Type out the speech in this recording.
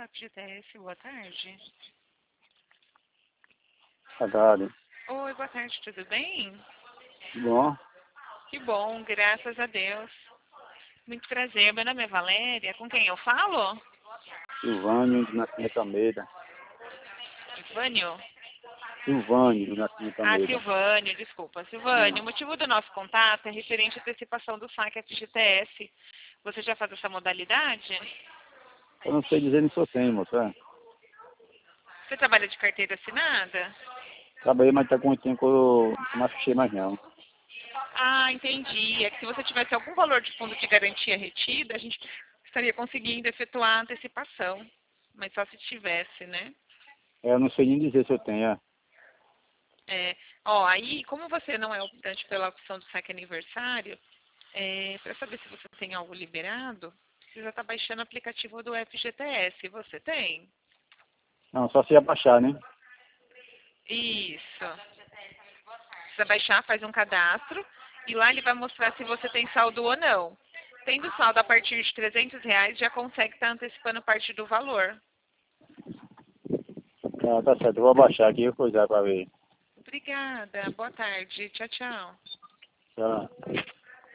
da FGTS, boa tarde. Boa tarde. Oi, boa tarde, tudo bem? Bom, Que bom, graças a Deus. Muito prazer, meu nome é Valéria, com quem eu falo? Silvânio do Nascimento Almeida. Vânio? Silvânio do Nascimento Ah, Almeida. Silvânio, desculpa. Silvânio, o motivo do nosso contato é referente à antecipação do saque FGTS. Você já faz essa modalidade? Eu não sei dizer nem se eu tenho, moça. Você trabalha de carteira assinada? Trabalhei, mas tá com muito tempo que eu não achei mais não. Ah, entendi. É que se você tivesse algum valor de fundo de garantia retida, a gente estaria conseguindo efetuar a antecipação. Mas só se tivesse, né? Eu não sei nem dizer se eu tenho. É, ó, aí, como você não é optante pela opção do saque aniversário, para saber se você tem algo liberado, precisa estar baixando o aplicativo do FGTS. Você tem? Não, só se abaixar, né? Isso. Precisa baixar, faz um cadastro e lá ele vai mostrar se você tem saldo ou não. Tendo saldo a partir de R$ 300, já consegue estar antecipando parte do valor. Ah, tá certo, eu vou abaixar aqui e coisar pra ver. Obrigada. Boa tarde. Tchau, tchau. Tchau.